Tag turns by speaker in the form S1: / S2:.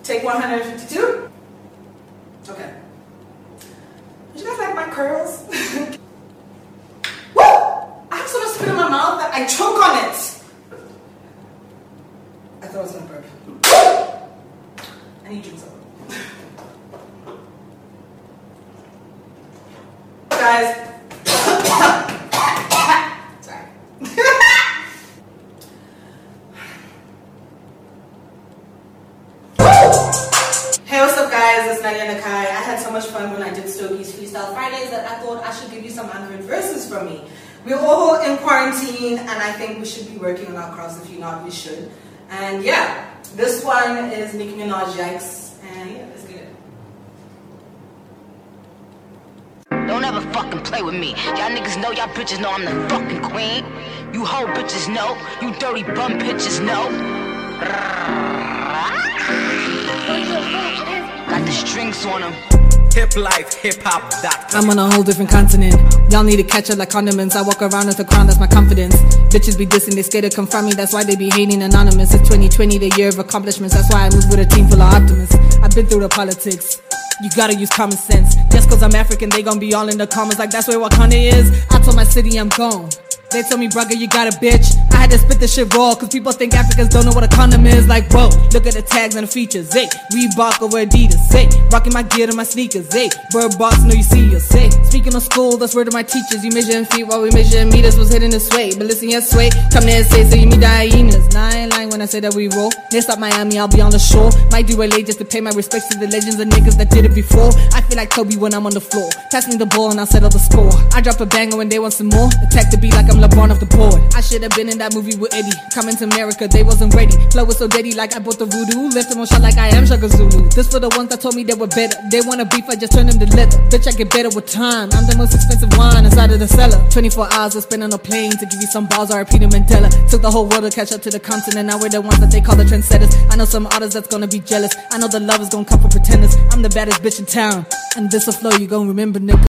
S1: Take 152. Okay. Did you guys like my curls? Woo! I have so much spit in my mouth that I choke on it. I thought I was gonna burp. I need to drink some. Guys. Sorry. Hey, what's up guys? It's Nadia Nakai. I had so much fun when I did Stogies Freestyle Fridays that I thought I should give you some unheard verses from me. We're all in quarantine and I think we should be working on our crafts. If you're not, we should. And yeah, this one is Nicki Minaj, Yikes. And yeah, let's get it.
S2: Don't ever fucking play with me. Y'all niggas know, y'all bitches know I'm the fucking queen. You hoe bitches know. You dirty bum bitches know. Got the strings on them.
S3: Hip life, hip-hop.com.
S4: I'm on a whole different continent. Y'all need to catch up like condiments. I walk around with a crown, that's my confidence. Bitches be dissing, they scared to confront me. That's why they be hating anonymous. It's 2020, the year of accomplishments. That's why I move with a team full of optimists. I've been through the politics. You gotta use common sense. Just cause I'm African, they gon' be all in the comments like that's where Wakanda is. I told my city I'm gone. They told me, brugger, you got a bitch. I had to spit this shit raw, cause people think Africans don't know what a condom is. Like, whoa, look at the tags and the features. Hey, Reebok over Adidas. Hey, rocking my gear to my sneakers. Hey, Bird Box, know you see us. Hey, speaking of school, that's word of my teachers. You measure in feet while we measure in meters. Was hitting this way, but listen, yes, sway. Come there and say, so you meet the hyenas. Nah, I ain't lying when I say that we roll. Next up Miami, I'll be on the shore. Might do a late just to pay my respects to the legends and niggas that did it before. I feel like Kobe when I'm on the floor. Pass me the ball and I'll settle the score. I drop a banger when they want some more. Attack the beat like I'm LeBron off the board. I should have been in that movie with Eddie. Coming to America, they wasn't ready. Flow was so deady like I bought the voodoo. Left them on shot like I am Shaka Zulu. This for the ones that told me they were better. They want a beef, I just turn them to leather. Bitch, I get better with time. I'm the most expensive wine inside of the cellar. 24 hours I spent on a plane to give you some balls. R.I.P. to Mandela. Took the whole world to catch up to the continent. Now we're the ones that they call the trendsetters. I know some artists that's gonna be jealous. I know the love is gonna come from pretenders. I'm the baddest bitch in town. And this a flow you gon' remember, nigga.